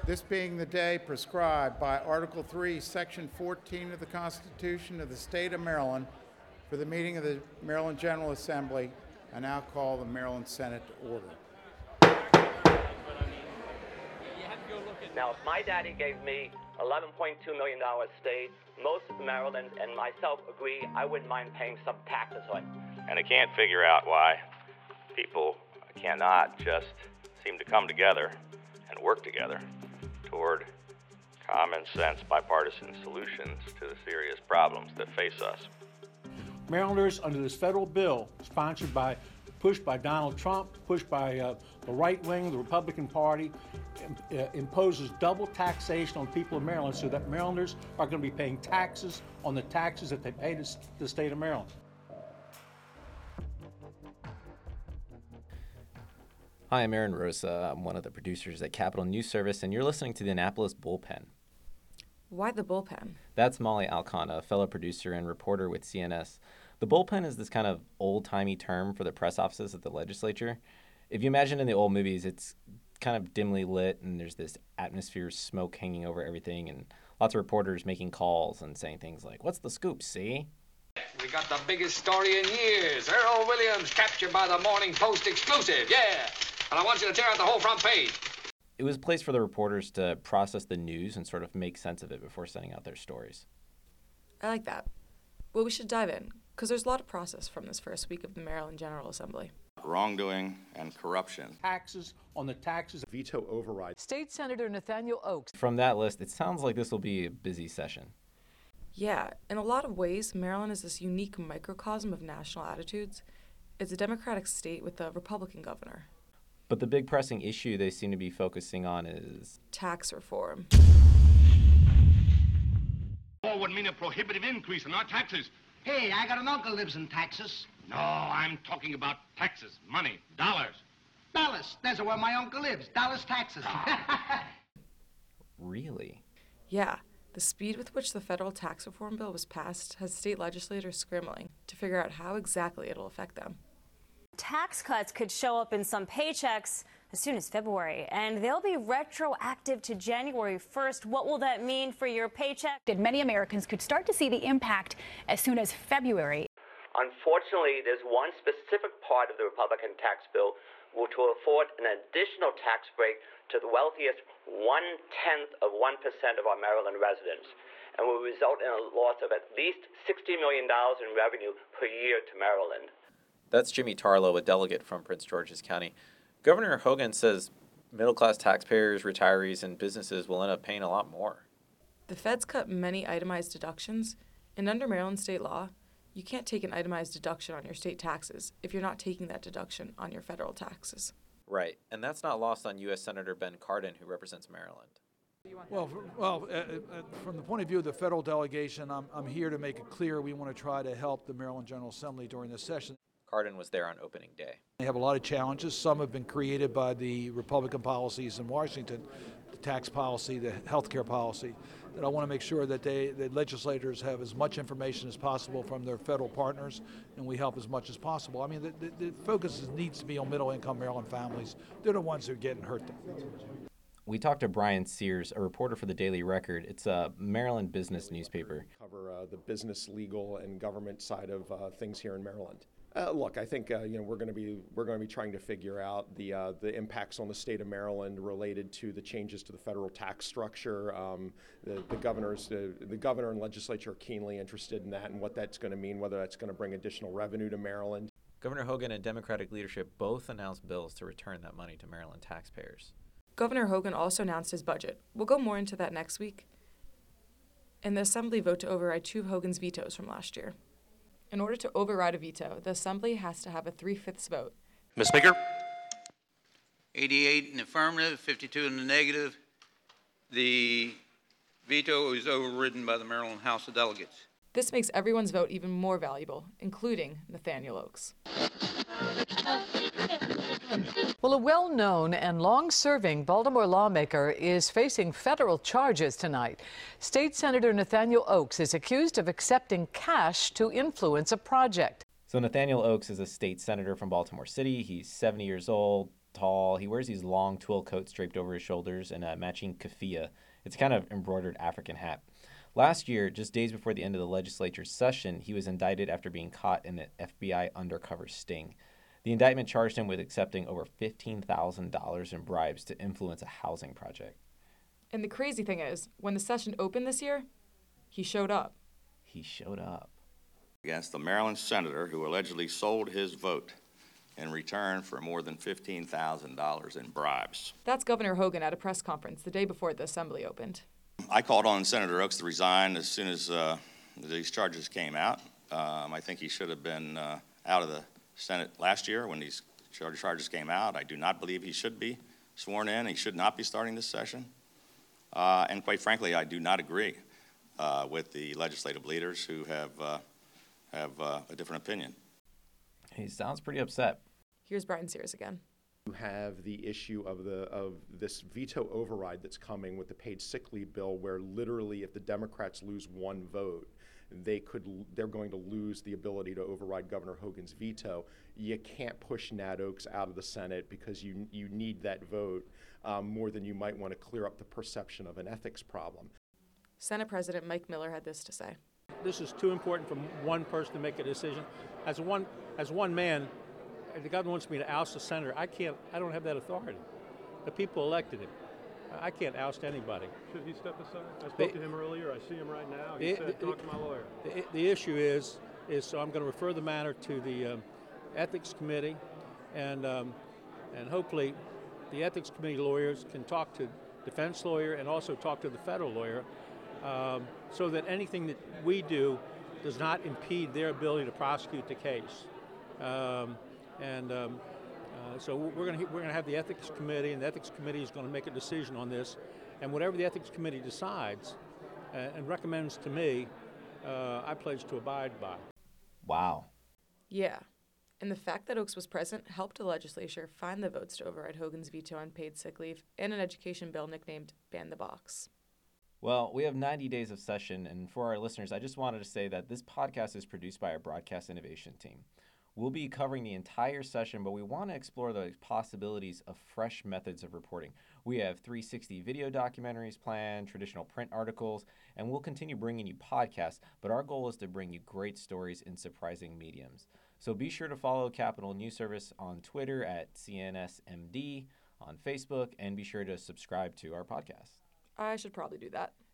This being the day prescribed by Article 3, Section 14 of the Constitution of the State of Maryland for the meeting of the Maryland General Assembly, I now call the Maryland Senate to order. Now, if my daddy gave me $11.2 million estate, most of Maryland and myself agree I wouldn't mind paying some taxes on it. And I can't figure out why people cannot just seem to come together and work together toward common sense bipartisan solutions to the serious problems that face us. Marylanders, under this federal bill, pushed by Donald Trump, pushed by the right wing, the Republican Party, imposes double taxation on people of Maryland so that Marylanders are going to be paying taxes on the taxes that they pay to the state of Maryland. Hi, I'm Aaron Rosa. I'm one of the producers at Capital News Service, and you're listening to the Annapolis Bullpen. Why the bullpen? That's Molly Alcana, a fellow producer and reporter with CNS. The bullpen is this kind of old-timey term for the press offices at the legislature. If you imagine in the old movies, it's kind of dimly lit, and there's this atmosphere of smoke hanging over everything, and lots of reporters making calls and saying things like, "What's the scoop, see?" We got the biggest story in years. Earl Williams captured by the Morning Post exclusive, yeah. And I want you to tear out the whole front page. It was a place for the reporters to process the news and sort of make sense of it before sending out their stories. I like that. Well, we should dive in, because there's a lot of process from this first week of the Maryland General Assembly. Wrongdoing and corruption. Taxes on the taxes. Veto override. State Senator Nathaniel Oaks. From that list, it sounds like this will be a busy session. Yeah, in a lot of ways, Maryland is this unique microcosm of national attitudes. It's a Democratic state with a Republican governor. But the big pressing issue they seem to be focusing on is tax reform. War would mean a prohibitive increase in our taxes. Hey, I got an uncle lives in Texas. No, I'm talking about taxes, money, dollars. Dallas. That's where my uncle lives. Dallas, Texas. Really? Yeah. The speed with which the federal tax reform bill was passed has state legislators scrambling to figure out how exactly it'll affect them. Tax cuts could show up in some paychecks as soon as February, and they'll be retroactive to January 1st. What will that mean for your paycheck? Many Americans could start to see the impact as soon as February. Unfortunately, there's one specific part of the Republican tax bill which will afford an additional tax break to the wealthiest 1/10 of 1% of our Maryland residents, and will result in a loss of at least $60 million in revenue per year to Maryland. That's Jimmy Tarlow, a delegate from Prince George's County. Governor Hogan says middle-class taxpayers, retirees, and businesses will end up paying a lot more. The feds cut many itemized deductions, and under Maryland state law, you can't take an itemized deduction on your state taxes if you're not taking that deduction on your federal taxes. Right, and that's not lost on U.S. Senator Ben Cardin, who represents Maryland. From the point of view of the federal delegation, I'm here to make it clear we want to try to help the Maryland General Assembly during this session. Cardin was there on opening day. They have a lot of challenges. Some have been created by the Republican policies in Washington, the tax policy, the health care policy, that I want to make sure that the legislators have as much information as possible from their federal partners, and we help as much as possible. I mean, the focus needs to be on middle-income Maryland families. They're the ones who are getting hurt. We talked to Brian Sears, a reporter for the Daily Record. It's a Maryland business newspaper. Cover the business, legal, and government side of things here in Maryland. Look, I think we're going to be trying to figure out the impacts on the state of Maryland related to the changes to the federal tax structure. The governor and legislature are keenly interested in that and what that's going to mean, whether that's going to bring additional revenue to Maryland. Governor Hogan and Democratic leadership both announced bills to return that money to Maryland taxpayers. Governor Hogan also announced his budget. We'll go more into that next week. And the Assembly vote to override two of Hogan's vetoes from last year. In order to override a veto, the Assembly has to have a 3/5 vote. Ms. Speaker? 88 in the affirmative, 52 in the negative. The veto is overridden by the Maryland House of Delegates. This makes everyone's vote even more valuable, including Nathaniel Oaks. Well, a well-known and long-serving Baltimore lawmaker is facing federal charges tonight. State Senator Nathaniel Oaks is accused of accepting cash to influence a project. So Nathaniel Oaks is a state senator from Baltimore City. He's 70 years old, tall. He wears these long twill coats draped over his shoulders and a matching keffiyeh. It's kind of embroidered African hat. Last year, just days before the end of the legislature's session, he was indicted after being caught in an FBI undercover sting. The indictment charged him with accepting over $15,000 in bribes to influence a housing project. And the crazy thing is, when the session opened this year, he showed up. He showed up. Against the Maryland senator who allegedly sold his vote in return for more than $15,000 in bribes. That's Governor Hogan at a press conference the day before the assembly opened. I called on Senator Oaks to resign as soon as these charges came out. I think he should have been out of the Senate last year when these charges came out. I do not believe he should be sworn in. He should not be starting this session. And quite frankly, I do not agree with the legislative leaders who have a different opinion. He sounds pretty upset. Here's Brian Sears again. You have the issue of this veto override that's coming with the paid sick leave bill, where literally if the Democrats lose one vote, they're going to lose the ability to override Governor Hogan's veto. You can't push Nat Oaks out of the Senate because you need that vote more than you might want to clear up the perception of an ethics problem. Senate President Mike Miller had this to say. This is too important for one person to make a decision. As one man, if the governor wants me to oust the senator, I don't have that authority. The people elected him. I can't oust anybody. Should he step aside? I spoke to him earlier. I see him right now. He said, talk to my lawyer. The issue is so I'm going to refer the matter to the Ethics Committee, and hopefully the Ethics Committee lawyers can talk to defense lawyer and also talk to the federal lawyer, so that anything that we do does not impede their ability to prosecute the case. So we're going to have the Ethics Committee, and the Ethics Committee is going to make a decision on this. And whatever the Ethics Committee decides and recommends to me, I pledge to abide by. Wow. Yeah. And the fact that Oaks was present helped the legislature find the votes to override Hogan's veto on paid sick leave and an education bill nicknamed Ban the Box. Well, we have 90 days of session, and for our listeners, I just wanted to say that this podcast is produced by our broadcast innovation team. We'll be covering the entire session, but we want to explore the possibilities of fresh methods of reporting. We have 360 video documentaries planned, traditional print articles, and we'll continue bringing you podcasts, but our goal is to bring you great stories in surprising mediums. So be sure to follow Capitol News Service on Twitter at CNSMD, on Facebook, and be sure to subscribe to our podcast. I should probably do that.